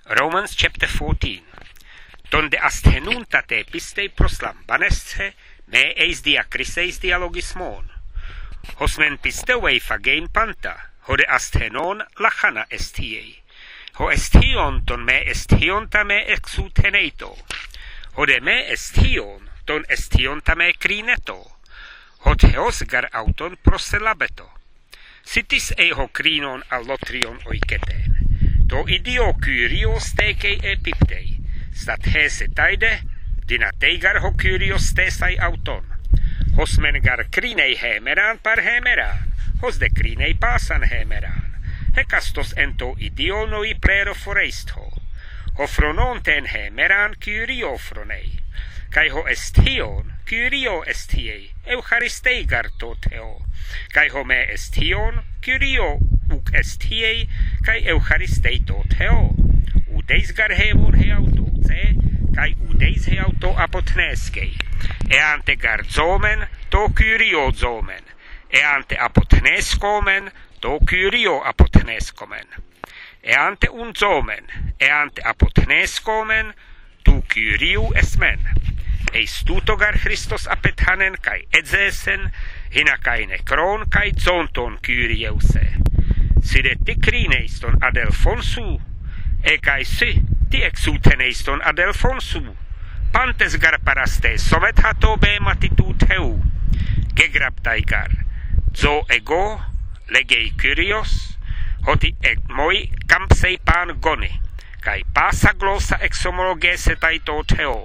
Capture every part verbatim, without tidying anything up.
Romans chapter fourteen. Donde asthenunt te pistei proslambanesce, me eis diacriseis dialogismon. Hosmen pisteuei fagein panta, hode asthenon lachana estiei. Ho estion ton me estionta me exuteneito. Hode me estion ton estionta me crineto. Hot heos gar auton proselabeto. Sitis eho crinon allotrion oiketen. To idio kyrios tekei epiptei. Stat hese taide, dinatei gar ho kyrios tesai auton. Hosmen gar crinei hemeran par hemeran. Hos de crinei pasan hemeran. Hekastos ento idionoi plero foreisto. Ho fronon ten hemeran kyrio fronei. Kai ho estion, kyrio estiei, eucharistei gar to theo. Kai ho me estion, kyrio uk estiei, kai eucharistei to theo. Udeis gar hevor he auto ce, kai udeis he auto apotneskei. Eante gar zomen, to kyrio zomen. Eante apotneskomen, to kyrio apotneskomen. Eante un zomen, eante apotneskomen, tu kyriu esmen. Eis tuto gar Christos apethanen kai edzesen, hina kai nekron kai zonton kyrieuse. Side ti crineiston adelfonsu, e kai si ti exuteneiston adelfonsu. Pantes gar paraste somet hato be matitu theu. Gegraptai gar, zo ego, legei kyrios, hoti ek moi campsei pan goni, kai pasa glossa exomologesetai to theo.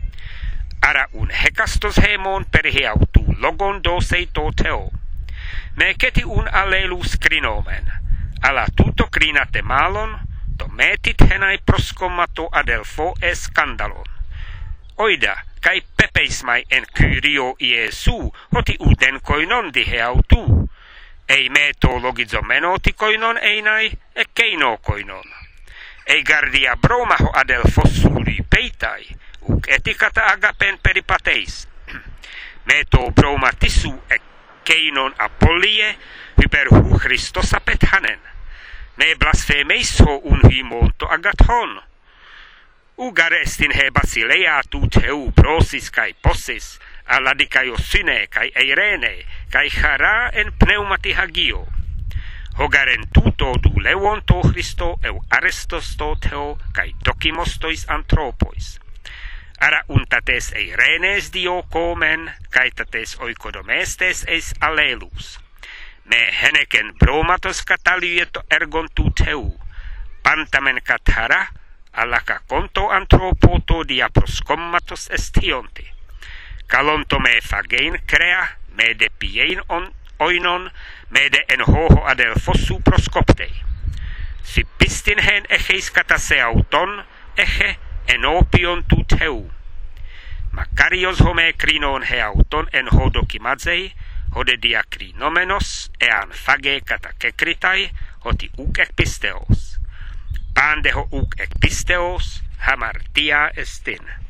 Ara un hekastos hemon per heautu logon dosei to theo. Me keti un allelus crinomen, ala tuto crinate malon, to metit henai proscomato adelfo e scandalon. Oida, kai pepeis mai en kyrio Iesu, hoti uden koinon di heautu. Ei me to logizomenoti koinon einai, e keino koinon. Ei gardia bromaho adelfo suri peitai, uk etikata agapen peripateis. Me to broma tisu e keinon apollie, hyper hu Christos apethanen. Me blasfemeis ho un himonto agathon. Ugar estin he basilea tut heu prosis kai possis, aladikaio syne kai eirene, kai chara en pneumati hagio. Hogaren tuto du levon to Christo eu arestos to theo kai dokimostois anthropois. Ara untates eirenes dio komen, kai tates oikodomestes eis allelus. Me heneken bromatos catalieto ergon tu theu, pantamen cathara, alaka conto anthropoto dia proscommatos estionti. Calonto me fagein crea, me de piein on oinon, me de en hoho adelfossu proscoptei. Si pistin hen echeis catase auton, eche enopion tu theu. Makarios home crinon he auton en ho dokimadzei, hode diakrinomenos, ean fage katakekritai, hoti uk ekpisteos. Pandeho uk ekpisteos, hamartia estin.